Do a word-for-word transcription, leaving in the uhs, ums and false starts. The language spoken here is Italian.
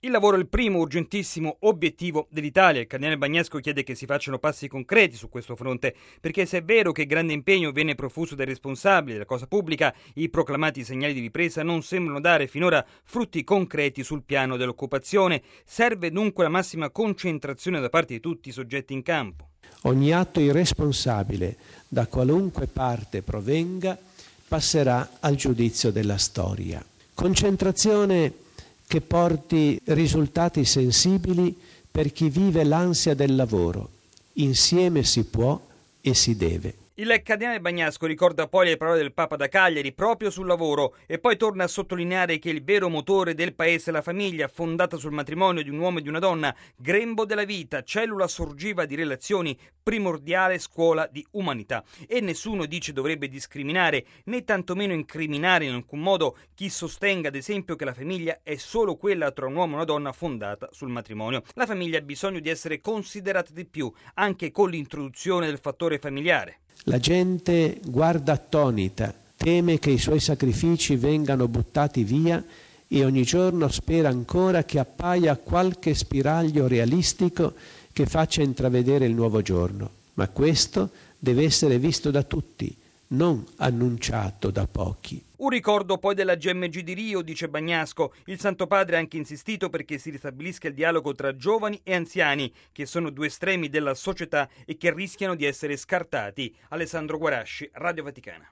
Il lavoro è il primo urgentissimo obiettivo dell'Italia. Il cardinale Bagnasco chiede che si facciano passi concreti su questo fronte, perché se è vero che grande impegno viene profuso dai responsabili della cosa pubblica, i proclamati segnali di ripresa non sembrano dare finora frutti concreti sul piano dell'occupazione. Serve dunque la massima concentrazione da parte di tutti i soggetti in campo. Ogni atto irresponsabile, da qualunque parte provenga, passerà al giudizio della storia. Concentrazione che porti risultati sensibili per chi vive l'ansia del lavoro. Insieme si può e si deve. Il cardinale Bagnasco ricorda poi le parole del Papa da Cagliari proprio sul lavoro e poi torna a sottolineare che il vero motore del paese è la famiglia, fondata sul matrimonio di un uomo e di una donna, grembo della vita, cellula sorgiva di relazioni, primordiale scuola di umanità. E nessuno, dice, dovrebbe discriminare né tantomeno incriminare in alcun modo chi sostenga ad esempio che la famiglia è solo quella tra un uomo e una donna fondata sul matrimonio. La famiglia ha bisogno di essere considerata di più, anche con l'introduzione del fattore familiare. La gente guarda attonita, teme che i suoi sacrifici vengano buttati via e ogni giorno spera ancora che appaia qualche spiraglio realistico che faccia intravedere il nuovo giorno. Ma questo deve essere visto da tutti, non annunciato da pochi. Un ricordo poi della G M G di Rio, dice Bagnasco. Il Santo Padre ha anche insistito perché si ristabilisca il dialogo tra giovani e anziani, che sono due estremi della società e che rischiano di essere scartati. Alessandro Guarasci, Radio Vaticana.